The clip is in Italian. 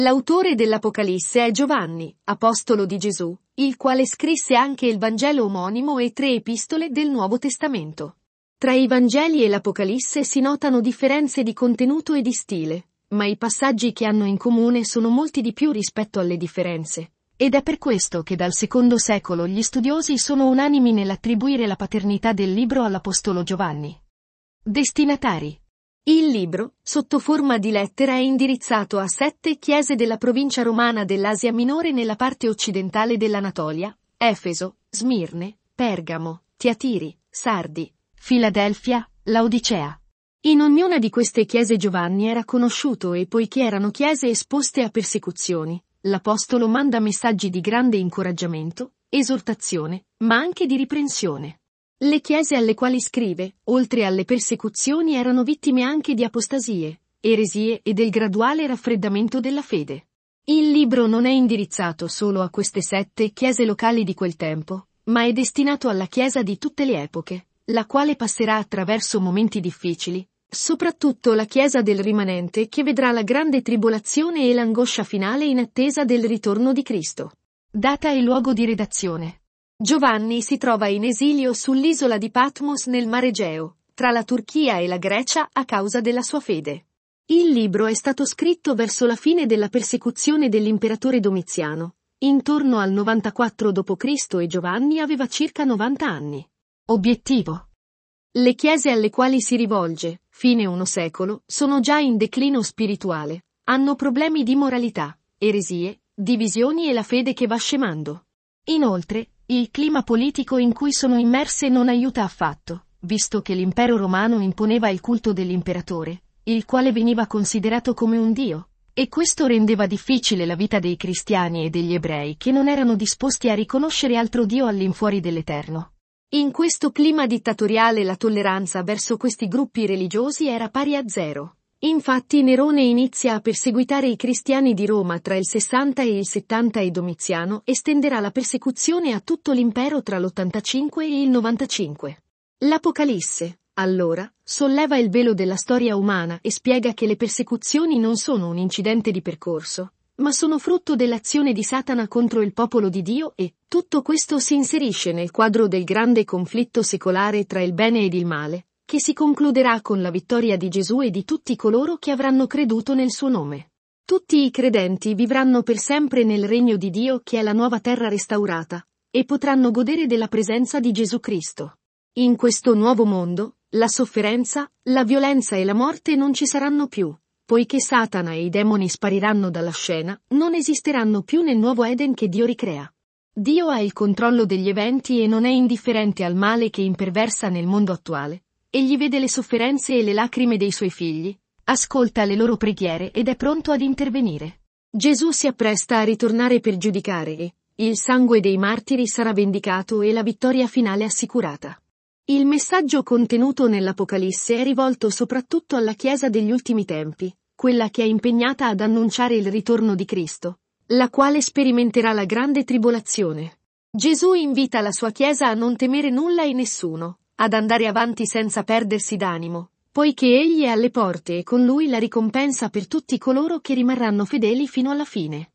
L'autore dell'Apocalisse è Giovanni, apostolo di Gesù, il quale scrisse anche il Vangelo omonimo e 3 epistole del Nuovo Testamento. Tra i Vangeli e l'Apocalisse si notano differenze di contenuto e di stile, ma i passaggi che hanno in comune sono molti di più rispetto alle differenze. Ed è per questo che dal II secolo gli studiosi sono unanimi nell'attribuire la paternità del libro all'apostolo Giovanni. Destinatari. Il libro, sotto forma di lettera, è indirizzato a 7 chiese della provincia romana dell'Asia Minore nella parte occidentale dell'Anatolia: Efeso, Smirne, Pergamo, Tiatiri, Sardi, Filadelfia, Laodicea. In ognuna di queste chiese Giovanni era conosciuto e poiché erano chiese esposte a persecuzioni, l'apostolo manda messaggi di grande incoraggiamento, esortazione, ma anche di riprensione. Le chiese alle quali scrive, oltre alle persecuzioni, erano vittime anche di apostasie, eresie e del graduale raffreddamento della fede. Il libro non è indirizzato solo a queste 7 chiese locali di quel tempo, ma è destinato alla Chiesa di tutte le epoche, la quale passerà attraverso momenti difficili, soprattutto la Chiesa del rimanente che vedrà la grande tribolazione e l'angoscia finale in attesa del ritorno di Cristo. Data e luogo di redazione. Giovanni si trova in esilio sull'isola di Patmos nel Mar Egeo, tra la Turchia e la Grecia a causa della sua fede. Il libro è stato scritto verso la fine della persecuzione dell'imperatore Domiziano, intorno al 94 d.C. e Giovanni aveva circa 90 anni. Obiettivo. Le chiese alle quali si rivolge, fine I secolo, sono già in declino spirituale, hanno problemi di moralità, eresie, divisioni e la fede che va scemando. Inoltre, il clima politico in cui sono immerse non aiuta affatto, visto che l'impero romano imponeva il culto dell'imperatore, il quale veniva considerato come un dio, e questo rendeva difficile la vita dei cristiani e degli ebrei che non erano disposti a riconoscere altro dio all'infuori dell'Eterno. In questo clima dittatoriale la tolleranza verso questi gruppi religiosi era pari a 0. Infatti Nerone inizia a perseguitare i cristiani di Roma tra il 60 e il 70 e Domiziano estenderà la persecuzione a tutto l'impero tra l'85 e il 95. L'Apocalisse, allora, solleva il velo della storia umana e spiega che le persecuzioni non sono un incidente di percorso, ma sono frutto dell'azione di Satana contro il popolo di Dio e tutto questo si inserisce nel quadro del grande conflitto secolare tra il bene ed il male, che si concluderà con la vittoria di Gesù e di tutti coloro che avranno creduto nel suo nome. Tutti i credenti vivranno per sempre nel regno di Dio che è la nuova terra restaurata, e potranno godere della presenza di Gesù Cristo. In questo nuovo mondo, la sofferenza, la violenza e la morte non ci saranno più. Poiché Satana e i demoni spariranno dalla scena, non esisteranno più nel nuovo Eden che Dio ricrea. Dio ha il controllo degli eventi e non è indifferente al male che imperversa nel mondo attuale. Egli vede le sofferenze e le lacrime dei suoi figli, ascolta le loro preghiere ed è pronto ad intervenire. Gesù si appresta a ritornare per giudicare e il sangue dei martiri sarà vendicato e la vittoria finale assicurata. Il messaggio contenuto nell'Apocalisse è rivolto soprattutto alla Chiesa degli ultimi tempi, quella che è impegnata ad annunciare il ritorno di Cristo, la quale sperimenterà la grande tribolazione. Gesù invita la sua Chiesa a non temere nulla e nessuno, ad andare avanti senza perdersi d'animo, poiché Egli è alle porte e con Lui la ricompensa per tutti coloro che rimarranno fedeli fino alla fine.